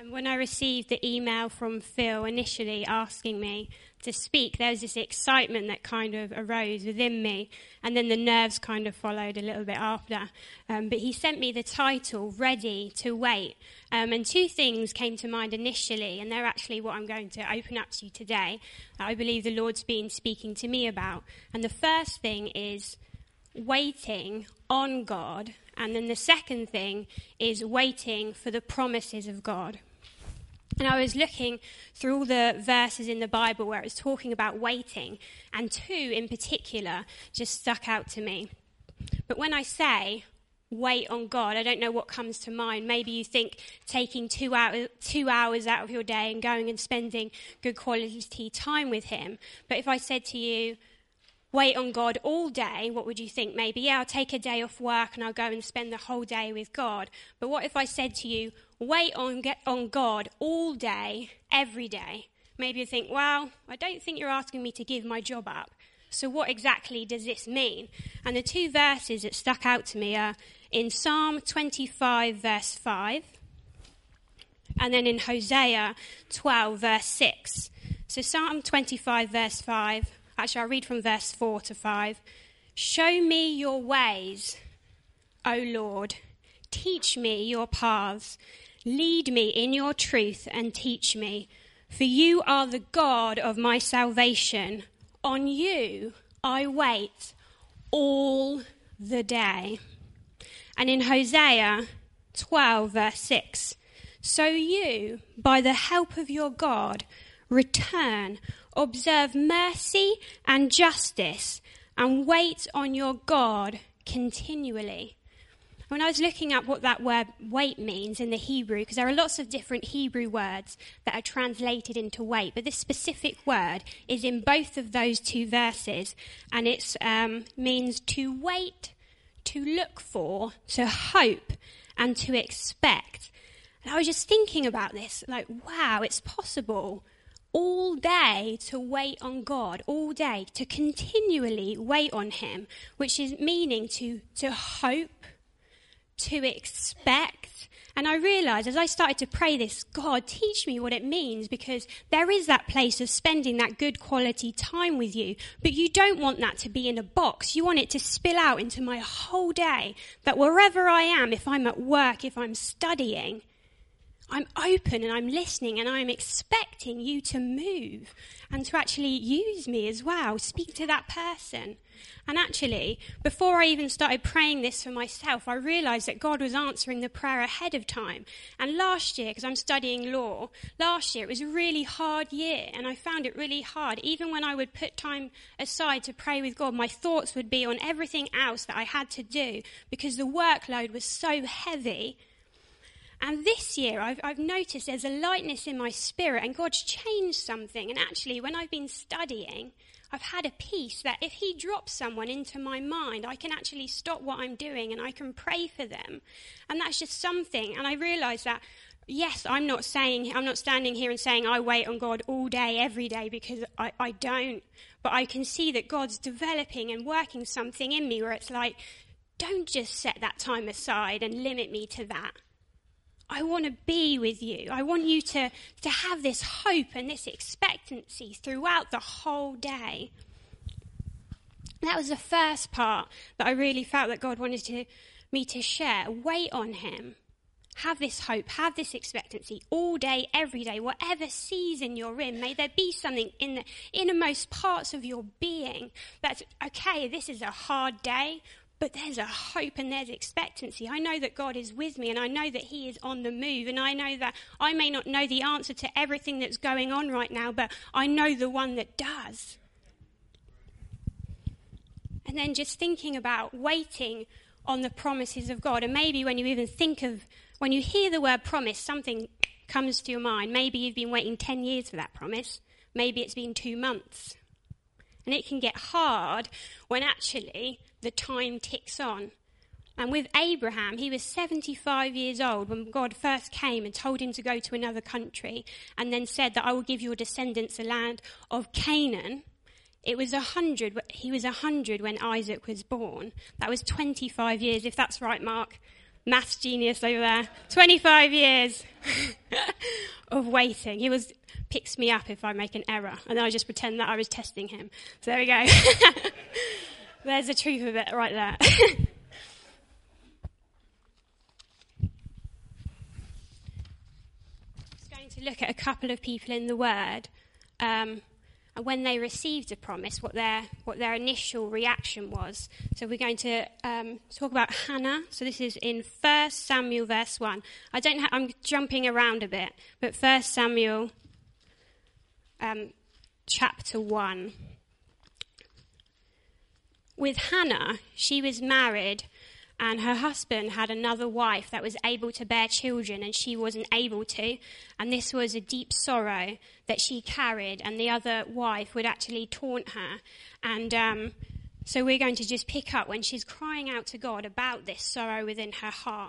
When I received the email from Phil initially asking me to speak, there was this excitement that kind of arose within me, and then the nerves kind of followed a little bit after. But he sent me the title, Ready to Wait. And two things came to mind initially, and they're actually what I'm going to open up to you today, that I believe the Lord's been speaking to me about. And the first thing is waiting on God. And then the second thing is waiting for the promises of God. And I was looking through all the verses in the Bible where it was talking about waiting, and two in particular just stuck out to me. But when I say wait on God, I don't know what comes to mind. Maybe you think taking 2 hours out of your day and going and spending good quality time with him. But if I said to you, wait on God all day, what would you think? Maybe, yeah, I'll take a day off work and I'll go and spend the whole day with God. But what if I said to you, wait on God all day, every day? Maybe you think, well, I don't think you're asking me to give my job up. So what exactly does this mean? And the two verses that stuck out to me are in Psalm 25, verse 5, and then in Hosea 12, verse 6. So Psalm 25, verse 5, actually, I'll read from verse 4 to 5. Show me your ways, O Lord. Teach me your paths. Lead me in your truth and teach me. For you are the God of my salvation. On you I wait all the day. And in Hosea 12, verse 6. So you, by the help of your God, return, observe mercy and justice, and wait on your God continually. When I was looking at what that word wait means in the Hebrew, because there are lots of different Hebrew words that are translated into wait, but this specific word is in both of those two verses, and it means to wait, to look for, to hope, and to expect. And I was just thinking about this, like, wow, it's possible all day to wait on God, all day to continually wait on him, which is meaning to hope, to expect. And I realised as I started to pray this, God, teach me what it means, because there is that place of spending that good quality time with you, but you don't want that to be in a box. You want it to spill out into my whole day, that wherever I am, if I'm at work, if I'm studying, I'm open and I'm listening and I'm expecting you to move and to actually use me as well, speak to that person. And actually, before I even started praying this for myself, I realised that God was answering the prayer ahead of time. And last year, because I'm studying law, last year it was a really hard year, and I found it really hard. Even when I would put time aside to pray with God, my thoughts would be on everything else that I had to do because the workload was so heavy. And this year, I've noticed there's a lightness in my spirit, and God's changed something. And actually, when I've been studying, I've had a peace that if he drops someone into my mind, I can actually stop what I'm doing and I can pray for them. And that's just something. And I realise that, yes, I'm not standing here and saying I wait on God all day, every day, because I don't. But I can see that God's developing and working something in me where it's like, don't just set that time aside and limit me to that. I want to be with you. I want you to have this hope and this expectancy throughout the whole day. That was the first part that I really felt that God wanted me to share. Wait on him. Have this hope, have this expectancy all day, every day, whatever season you're in. May there be something in the innermost parts of your being that's, okay, this is a hard day, but there's a hope and there's expectancy. I know that God is with me and I know that he is on the move, and I know that I may not know the answer to everything that's going on right now, but I know the one that does. And then just thinking about waiting on the promises of God. And maybe when you hear the word promise, something comes to your mind. Maybe you've been waiting 10 years for that promise. Maybe it's been 2 months. And it can get hard when actually the time ticks on. And with Abraham, he was 75 years old when God first came and told him to go to another country and then said that I will give your descendants the land of Canaan. It was 100. He was 100 when Isaac was born. That was 25 years, if that's right, Mark. maths genius over there. 25 years of waiting. He picks me up if I make an error, and then I just pretend that I was testing him. So there we go. There's the truth of it right there. Just going to look at a couple of people in the Word, and when they received a promise, what their initial reaction was. So we're going to talk about Hannah. So this is in 1 Samuel verse 1. I'm jumping around a bit, but 1 Samuel chapter 1. With Hannah, she was married, and her husband had another wife that was able to bear children, and she wasn't able to. And this was a deep sorrow that she carried, and the other wife would actually taunt her. And so we're going to just pick up when she's crying out to God about this sorrow within her heart.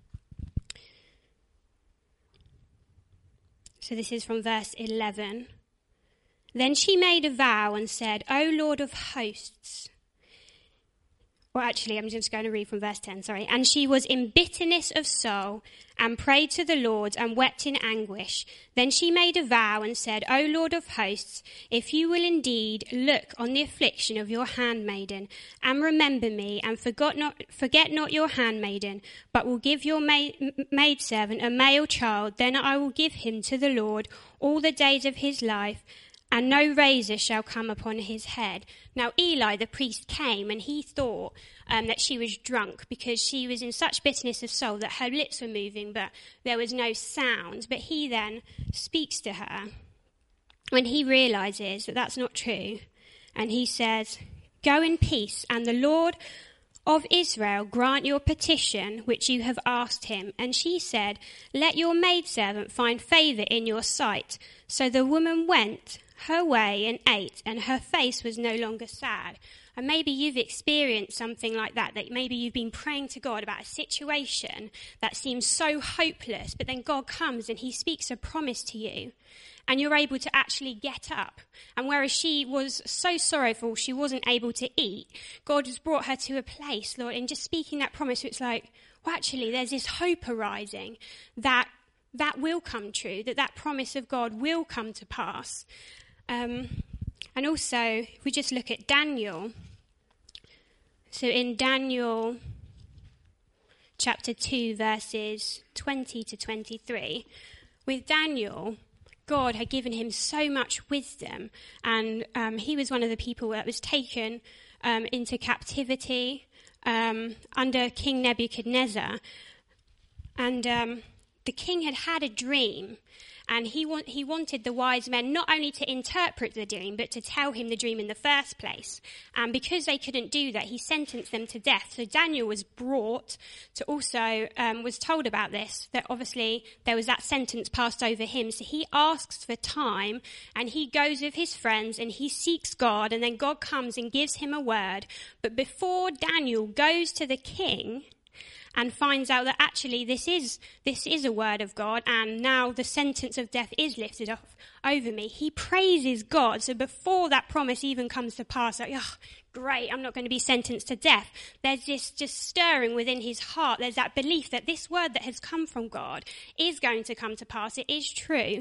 So this is from verse 11. Then she made a vow and said, O Lord of hosts. Well, actually, I'm just going to read from verse 10, sorry. And she was in bitterness of soul and prayed to the Lord and wept in anguish. Then she made a vow and said, O Lord of hosts, if you will indeed look on the affliction of your handmaiden and remember me and forget not your handmaiden, but will give your maidservant a male child, then I will give him to the Lord all the days of his life, and no razor shall come upon his head. Now Eli the priest came, and he thought that she was drunk, because she was in such bitterness of soul that her lips were moving, but there was no sound. But he then speaks to her when he realizes that that's not true. And he says, Go in peace, and the Lord of Israel grant your petition which you have asked him. And she said, Let your maidservant find favour in your sight. So the woman went her way and ate, and her face was no longer sad. And maybe you've experienced something like that maybe you've been praying to God about a situation that seems so hopeless, but then God comes and he speaks a promise to you, and you're able to actually get up. And whereas she was so sorrowful she wasn't able to eat, God has brought her to a place, Lord, in just speaking that promise, it's like, well, actually, there's this hope arising that will come true, that promise of God will come to pass. And also, if we just look at Daniel, so in Daniel chapter 2, verses 20 to 23, with Daniel, God had given him so much wisdom, and he was one of the people that was taken into captivity under King Nebuchadnezzar. And the king had a dream, and he wanted the wise men not only to interpret the dream, but to tell him the dream in the first place. And because they couldn't do that, he sentenced them to death. So Daniel was brought to also, was told about this, that obviously there was that sentence passed over him. So he asks for time, and he goes with his friends, and he seeks God, and then God comes and gives him a word. But before Daniel goes to the king and finds out that actually this is a word of God, and now the sentence of death is lifted off over me, he praises God. So before that promise even comes to pass, like, oh, great, I'm not going to be sentenced to death. There's this just stirring within his heart. There's that belief that this word that has come from God is going to come to pass. It is true.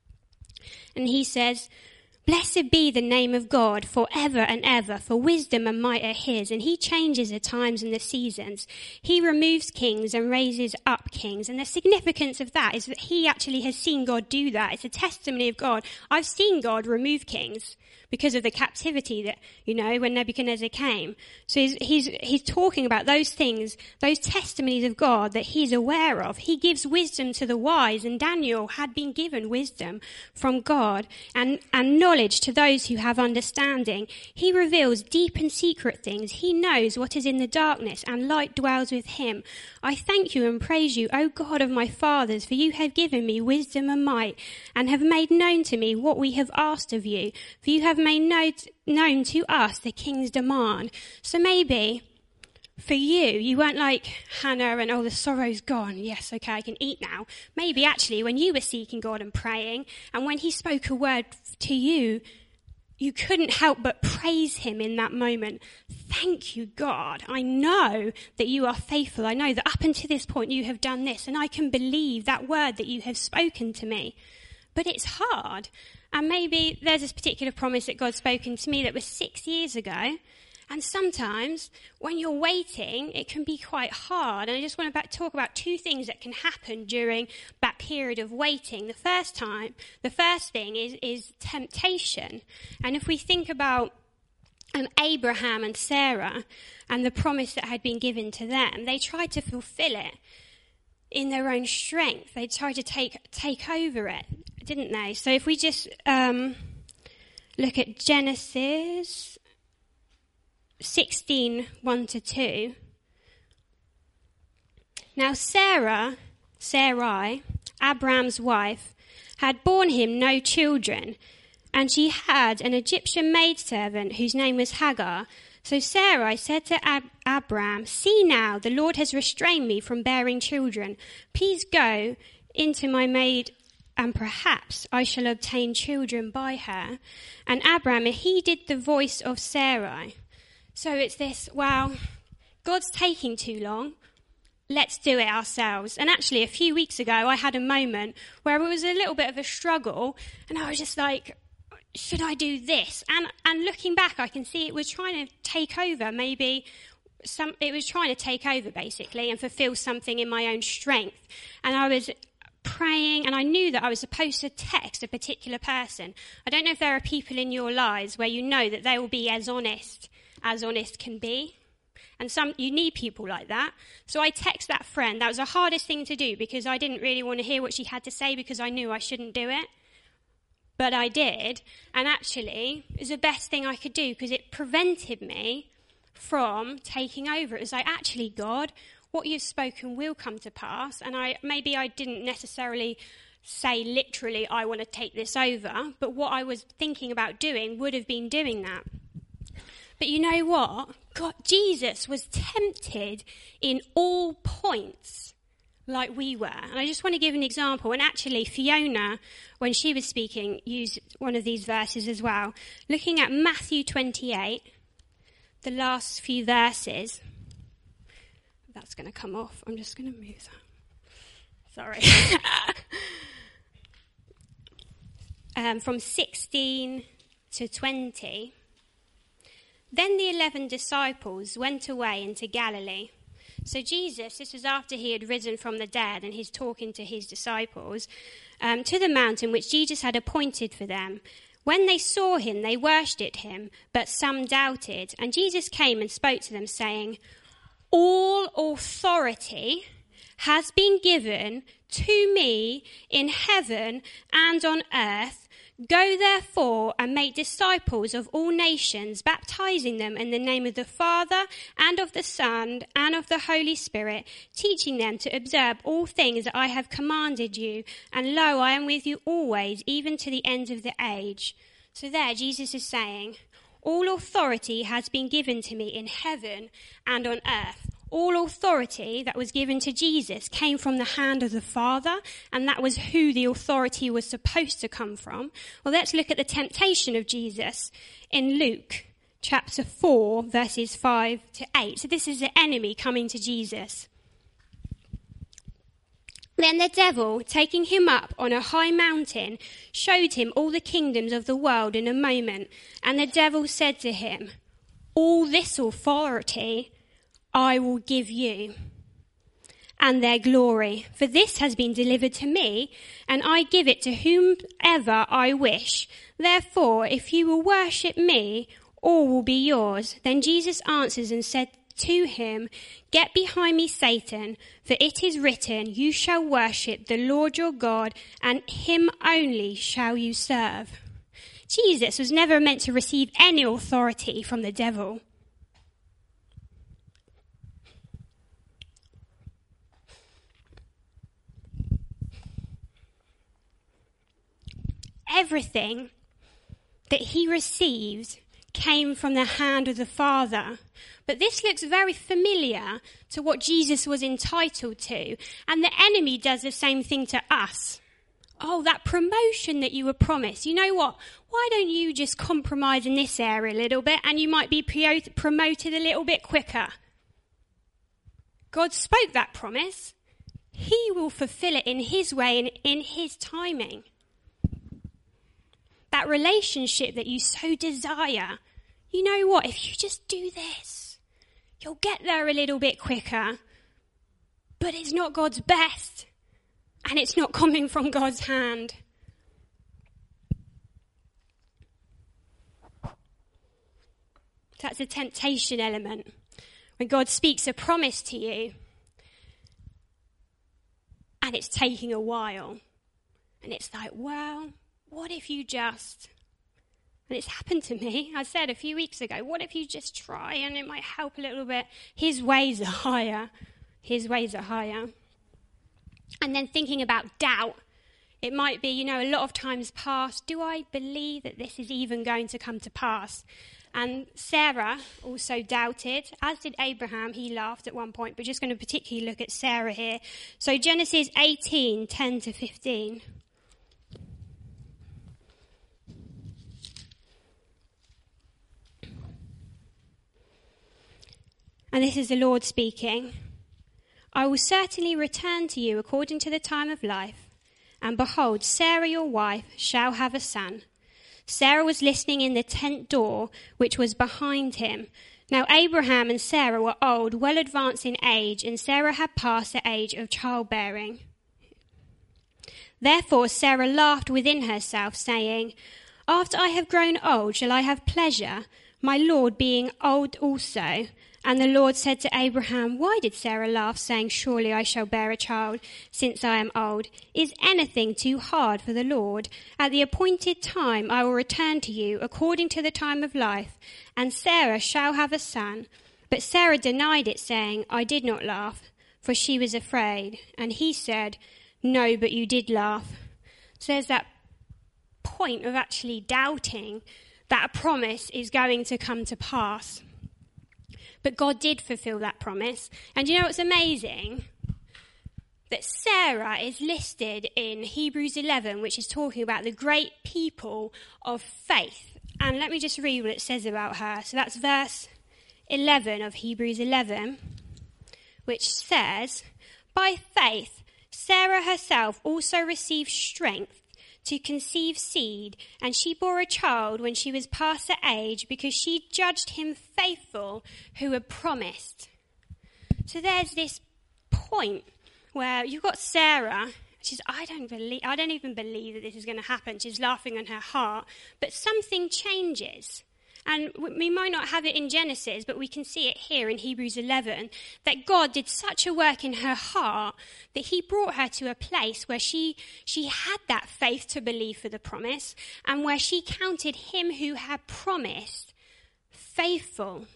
And he says, Blessed be the name of God forever and ever, for wisdom and might are his, and he changes the times and the seasons. He removes kings and raises up kings. And the significance of that is that he actually has seen God do that. It's a testimony of God. I've seen God remove kings because of the captivity that, when Nebuchadnezzar came. So he's talking about those things, those testimonies of God that he's aware of. He gives wisdom to the wise, and Daniel had been given wisdom from God and knowledge to those who have understanding. He reveals deep and secret things. He knows what is in the darkness, and light dwells with him. I thank you and praise you, O God of my fathers, for you have given me wisdom and might, and have made known to me what we have asked of you. For you have made known to us the king's demand. So maybe for you weren't like Hannah and, the sorrow's gone. Yes, okay, I can eat now. Maybe actually when you were seeking God and praying, and when he spoke a word to you, you couldn't help but praise him in that moment. Thank you, God. I know that you are faithful. I know that up until this point you have done this, and I can believe that word that you have spoken to me. But it's hard. And maybe there's this particular promise that God's spoken to me that was 6 years ago. And sometimes when you're waiting, it can be quite hard. And I just want to talk about two things that can happen during that period of waiting. The first thing is temptation. And if we think about Abraham and Sarah and the promise that had been given to them, they tried to fulfill it in their own strength. They tried to take over it, didn't they? So if we just look at Genesis 16, 1-2. Now Sarai, Abraham's wife, had borne him no children, and she had an Egyptian maidservant whose name was Hagar. So Sarai said to Abram, "See now, the Lord has restrained me from bearing children. Please go into my maid, and perhaps I shall obtain children by her." And Abram heeded the voice of Sarai. So it's this, well, God's taking too long. Let's do it ourselves. And actually, a few weeks ago, I had a moment where it was a little bit of a struggle, and I was just like, should I do this? And looking back, I can see it was trying to take over, it was trying to take over, basically, and fulfill something in my own strength. And I was praying, and I knew that I was supposed to text a particular person. I don't know if there are people in your lives where you know that they will be as honest can be. And you need people like that. So I text that friend. That was the hardest thing to do because I didn't really want to hear what she had to say because I knew I shouldn't do it. But I did. And actually, it was the best thing I could do because it prevented me from taking over. It was like, actually, God, what you've spoken will come to pass. And maybe I didn't necessarily say literally, I want to take this over. But what I was thinking about doing would have been doing that. But you know what? Jesus was tempted in all points like we were. And I just want to give an example. And actually, Fiona, when she was speaking, used one of these verses as well. Looking at Matthew 28, the last few verses. That's going to come off. I'm just going to move that. Sorry. From 16 to 20. Then the 11 disciples went away into Galilee. So Jesus, this was after he had risen from the dead, and he's talking to his disciples, to the mountain which Jesus had appointed for them. When they saw him, they worshipped him, but some doubted. And Jesus came and spoke to them, saying, "All authority has been given to me in heaven and on earth. Go therefore and make disciples of all nations, baptizing them in the name of the Father and of the Son and of the Holy Spirit, teaching them to observe all things that I have commanded you. And lo, I am with you always, even to the end of the age." So there, Jesus is saying, all authority has been given to me in heaven and on earth. All authority that was given to Jesus came from the hand of the Father, and that was who the authority was supposed to come from. Well, let's look at the temptation of Jesus in Luke chapter 4, verses 5-8. So this is the enemy coming to Jesus. Then the devil, taking him up on a high mountain, showed him all the kingdoms of the world in a moment. And the devil said to him, "All this authority I will give you, and their glory. For this has been delivered to me, and I give it to whomever I wish. Therefore, if you will worship me, all will be yours." Then Jesus answers and said to him, "Get behind me, Satan, for it is written, you shall worship the Lord your God, and him only shall you serve." Jesus was never meant to receive any authority from the devil. Everything that he received came from the hand of the Father. But this looks very familiar to what Jesus was entitled to. And the enemy does the same thing to us Oh, that promotion that you were promised. You know what? Why don't you just compromise in this area a little bit and you might be promoted a little bit quicker? God spoke that promise. He will fulfill it in his way and in his timing. That relationship that you so desire, you know what? If you just do this, you'll get there a little bit quicker. But it's not God's best. And it's not coming from God's hand. That's a temptation element. When God speaks a promise to you, and it's taking a while, and it's like, well, what if you just, and it's happened to me, I said a few weeks ago, what if you just try and it might help a little bit? His ways are higher. His ways are higher. And then thinking about doubt, it might be, a lot of times past, do I believe that this is even going to come to pass? And Sarah also doubted, as did Abraham. He laughed at one point, but just going to particularly look at Sarah here. So Genesis 18, 10 to 15. And this is the Lord speaking. I will certainly return to you according to the time of life. And behold, Sarah your wife shall have a son. Sarah was listening in the tent door, which was behind him. Now Abraham and Sarah were old, well advanced in age, and Sarah had passed the age of childbearing. Therefore Sarah laughed within herself, saying, After I have grown old, shall I have pleasure, my Lord being old also? And the Lord said to Abraham, Why did Sarah laugh, saying, Surely I shall bear a child, since I am old? Is anything too hard for the Lord? At the appointed time I will return to you, according to the time of life, and Sarah shall have a son. But Sarah denied it, saying, I did not laugh, for she was afraid. And he said, No, but you did laugh. So there's that point of actually doubting that a promise is going to come to pass. But God did fulfill that promise. And you know what's amazing? That Sarah is listed in Hebrews 11, which is talking about the great people of faith. And let me just read what it says about her. So that's verse 11 of Hebrews 11, which says, By faith, Sarah herself also received strength to conceive seed, and she bore a child when she was past the age, because she judged him faithful who had promised. So there's this point where you've got Sarah. She's, I don't even believe that this is going to happen. She's laughing in her heart, but something changes. And we might not have it in Genesis, but we can see it here in Hebrews 11, that God did such a work in her heart that he brought her to a place where she had that faith to believe for the promise, and where she counted him who had promised faithful.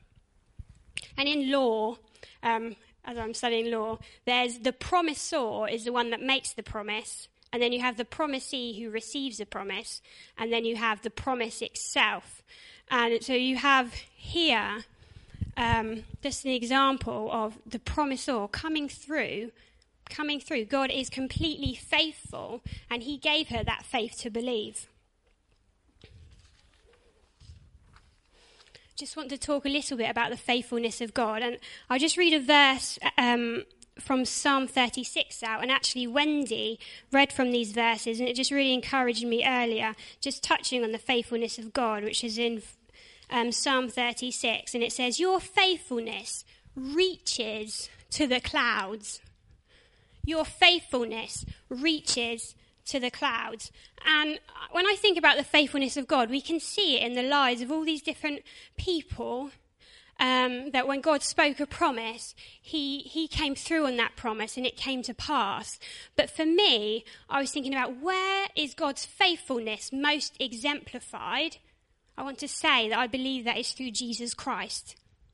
And in law, as I'm studying law, there's the promisor is the one that makes the promise, and then you have the promisee who receives the promise, and then you have the promise itself. And so you have here just an example of the promisor coming through. God is completely faithful, and he gave her that faith to believe. Just want to talk a little bit about the faithfulness of God. And I'll just read a verse from Psalm 36 out. And actually Wendy read from these verses, and it just really encouraged me earlier, just touching on the faithfulness of God, which is in Psalm 36, and it says, Your faithfulness reaches to the clouds. Your faithfulness reaches to the clouds. And when I think about the faithfulness of God, we can see it in the lives of all these different people, that when God spoke a promise, he came through on that promise and it came to pass. But for me, I was thinking about, where is God's faithfulness most exemplified? I want to say that I believe that is through Jesus Christ.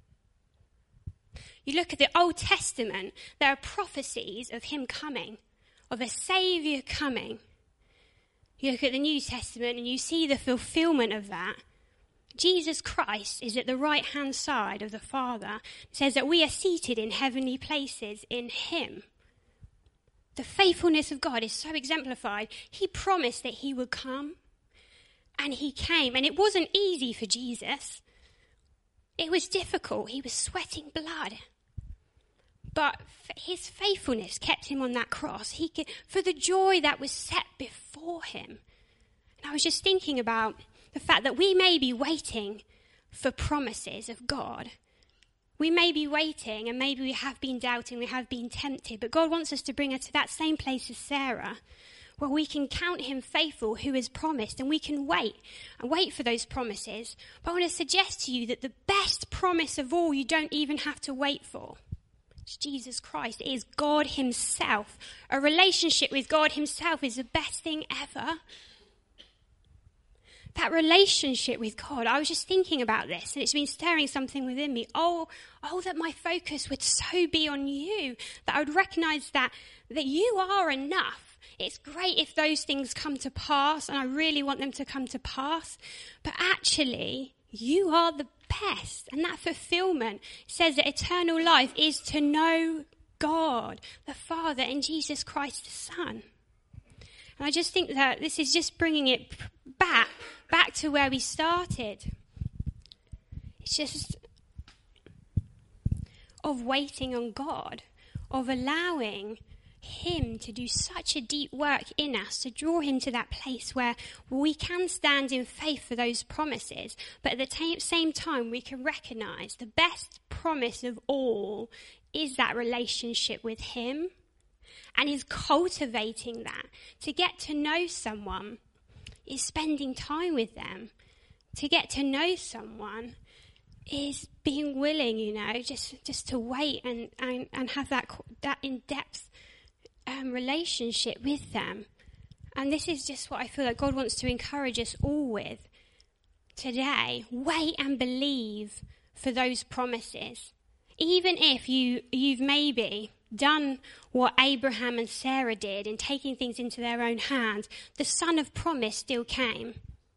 You look at the Old Testament, there are prophecies of him coming, of a Saviour coming. You look at the New Testament and you see the fulfillment of that. Jesus Christ is at the right-hand side of the Father. It says that we are seated in heavenly places in him. The faithfulness of God is so exemplified. He promised that he would come, and he came. And it wasn't easy for Jesus. It was difficult. He was sweating blood. But his faithfulness kept him on that cross. For the joy that was set before him. And I was just thinking about the fact that we may be waiting for promises of God. We may be waiting, and maybe we have been doubting, we have been tempted, but God wants us to bring us to that same place as Sarah, where we can count him faithful who has promised, and we can wait for those promises. But I want to suggest to you that the best promise of all you don't even have to wait for. It's Jesus Christ. It is God himself. A relationship with God himself is the best thing ever. That relationship with God, I was just thinking about this, and it's been stirring something within me. Oh, that my focus would so be on you, that I would recognize that you are enough. It's great if those things come to pass, and I really want them to come to pass, but actually, you are the best. And that fulfillment says that eternal life is to know God, the Father, and Jesus Christ, the Son. And I just think that this is just bringing it back to where we started. It's just of waiting on God, of allowing him to do such a deep work in us, to draw him to that place where we can stand in faith for those promises, but at the same time we can recognize the best promise of all is that relationship with him, and is cultivating that. To get to know someone is spending time with them. To get to know someone is being willing, just to wait and have that in-depth relationship with them. And this is just what I feel like God wants to encourage us all with today. Wait and believe for those promises. Even if you've maybe done what Abraham and Sarah did in taking things into their own hands, the Son of Promise still came.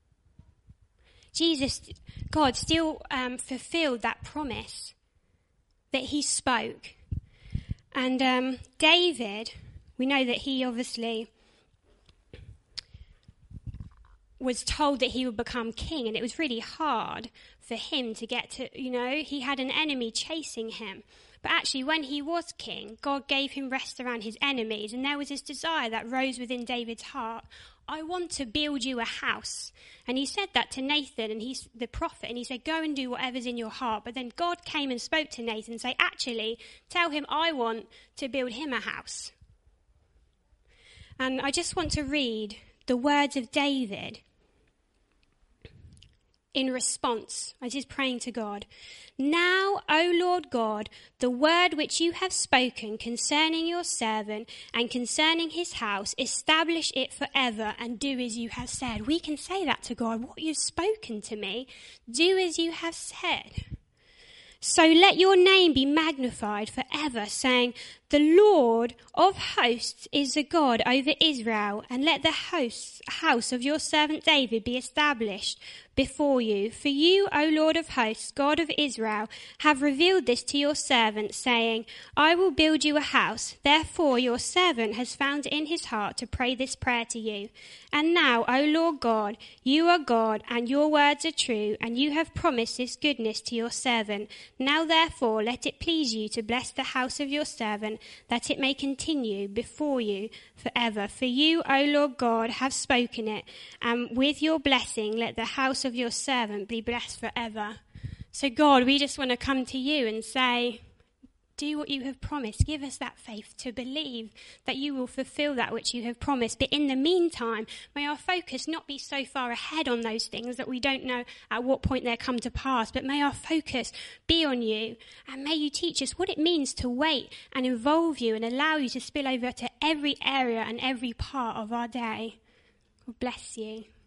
God still fulfilled that promise that he spoke. And David, we know that he obviously was told that he would become king, and it was really hard for him to get to, he had an enemy chasing him. But actually, when he was king, God gave him rest around his enemies, and there was this desire that rose within David's heart. I want to build you a house. And he said that to Nathan, and he's the prophet, and he said, go and do whatever's in your heart. But then God came and spoke to Nathan and said, actually, tell him I want to build him a house. And I just want to read the words of David in response, as he's praying to God. Now, O Lord God, the word which you have spoken concerning your servant and concerning his house, establish it forever and do as you have said. We can say that to God. What you've spoken to me, do as you have said. So let your name be magnified forever, saying, the Lord of hosts is the God over Israel, and let the house of your servant David be established before you. For you, O Lord of hosts, God of Israel, have revealed this to your servant, saying, I will build you a house. Therefore your servant has found it in his heart to pray this prayer to you. And now, O Lord God, you are God, and your words are true, and you have promised this goodness to your servant. Now therefore let it please you to bless the house of your servant, that it may continue before you forever. For you, O Lord God, have spoken it, and with your blessing let the house of your servant be blessed forever. So God, we just want to come to you and say, do what you have promised. Give us that faith to believe that you will fulfill that which you have promised. But in the meantime, may our focus not be so far ahead on those things that we don't know at what point they'll come to pass, but may our focus be on you, and may you teach us what it means to wait and involve you and allow you to spill over to every area and every part of our day. God bless you.